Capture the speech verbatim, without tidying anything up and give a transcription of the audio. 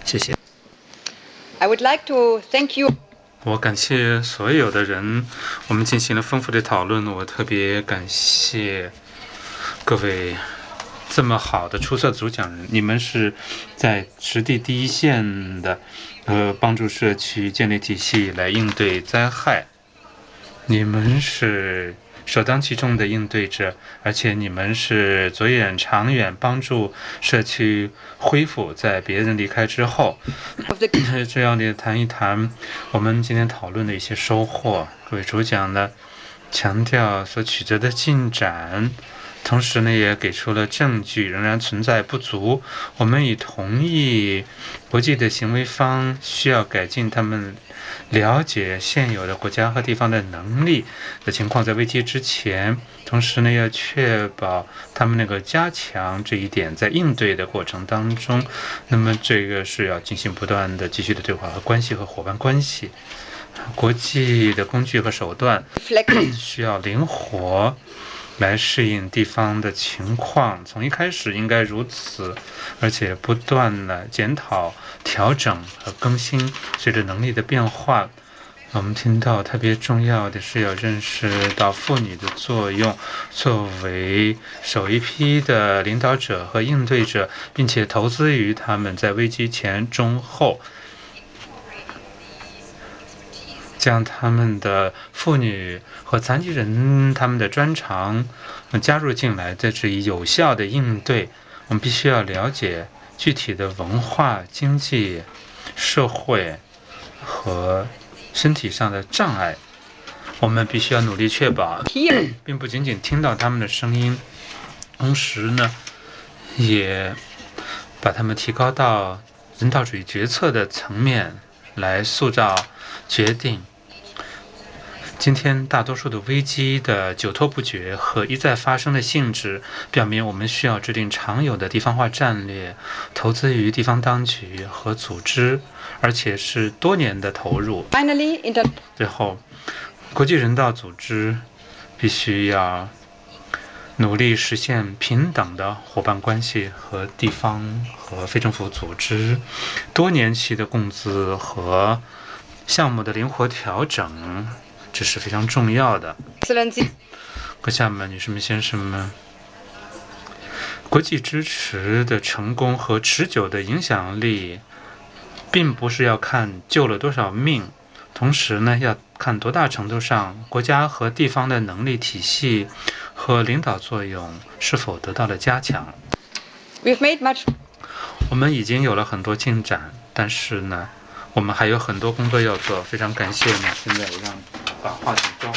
谢谢。 I would like to thank you. 我感谢所有的人，我们进行了丰富的讨论。我特别感谢各位这么好的出色的主讲人，你们是在实地第一线的，呃，帮助社区建立体系来应对灾害。你们是首当其冲的应对者，而且你们是着眼长远，帮助社区恢复在别人离开之后。这样的谈一谈我们今天讨论的一些收获。各位主讲呢，强调所取得的进展，同时呢也给出了证据仍然存在不足。我们已同意国际的行为方需要改进他们了解现有的国家和地方的能力的情况，在危机之前，同时呢要确保他们能够加强这一点在应对的过程当中。那么这个是要进行不断的继续的对话和关系和伙伴关系。国际的工具和手段需要灵活来适应地方的情况，从一开始应该如此，而且不断的检讨、调整和更新，随着能力的变化。我们听到特别重要的是要认识到妇女的作用，作为首一批的领导者和应对者，并且投资于他们在危机前、中、后，将他们的妇女和残疾人他们的专长加入进来，这是有效的应对。我们必须要了解具体的文化、经济、社会和身体上的障碍。我们必须要努力确保，并不仅仅听到他们的声音，同时呢，也把他们提高到人道主义决策的层面来塑造决定。今天大多数的危机的久拖不决和一再发生的性质，表明我们需要制定长有的地方化战略，投资于地方当局和组织，而且是多年的投入。最后，国际人道组织必须要努力实现平等的伙伴关系和地方和非政府组织多年期的共资和项目的灵活调整，这是非常重要的。各下们、女士们、先生们，国际支持的成功和持久的影响力，并不是要看救了多少命，同时呢，要看多大程度上国家和地方的能力体系和领导作用是否得到了加强。 We've made much. 我们已经有了很多进展，但是呢，我们还有很多工作要做。非常感谢呢，现在我让把话筒交。